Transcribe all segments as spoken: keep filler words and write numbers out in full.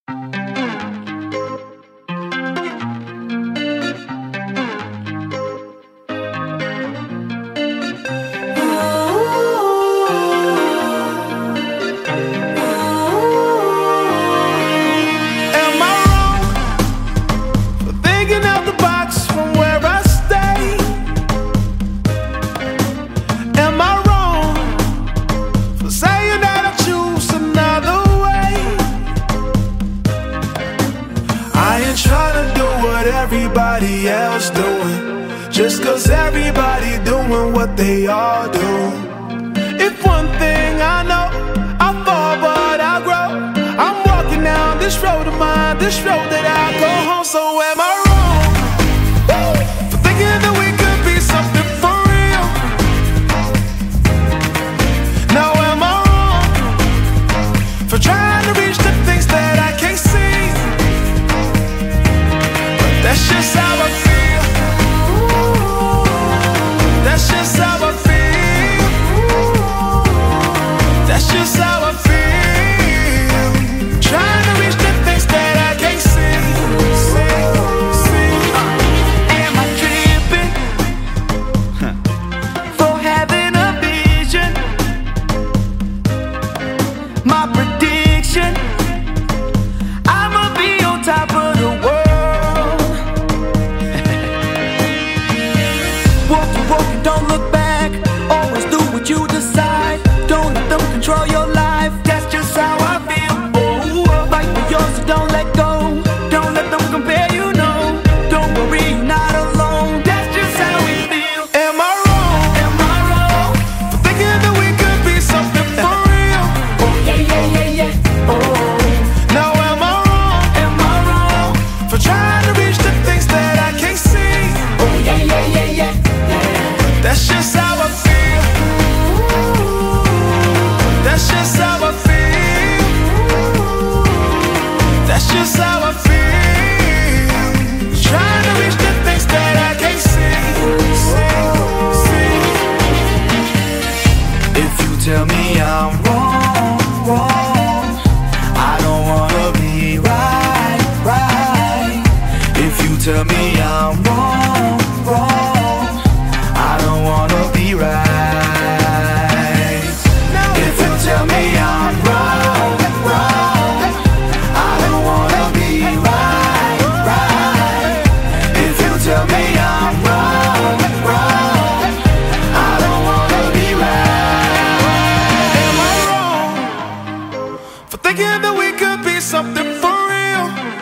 Everybody else doing, just cause everybody doing what they all do. If one thing I know, I fall but I grow. I'm walking down this road of mine, this road that I go home. So am I wrong for thinking that we could be something for real? Now am I wrong for trying to reach the things that I can't see? That's just how I feel. That's just how I feel. That's just how I feel. Trying to reach the things that I can't see. See, see. Am I tripping for having a vision? My prediction, I'ma be on top of the world. Don't look back, always do what you decide. Don't let them control your life, that's just how I feel. Oh, fight for yours, so don't let go. Don't let them compare you, no. Don't worry, you're not alone. That's just how we feel. Am I wrong? Am I wrong for thinking that we could be something for real? Oh yeah, yeah, yeah, yeah. Oh. Now am I wrong? Am I wrong for trying to reach the things that I can't see? Oh yeah, yeah, yeah, yeah. That's just how I feel. That's just how I feel. That's just how I feel. Trying to reach the things that I can't see. See, see. If you tell me I'm wrong, wrong, I don't wanna be right, right. If you tell me I'm wrong, wrong, I don't wanna be right. If you tell me I'm wrong, wrong, I don't wanna be right, right. If you tell me I'm wrong, wrong, I don't wanna be right. Am I wrong for thinking that we could be something for real?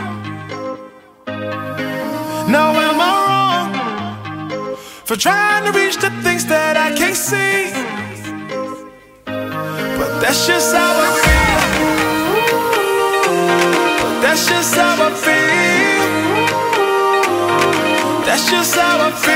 Now am I wrong for trying to reach the things that I can't see? But that's just how I feel. But that's just how I feel. That's just how I feel.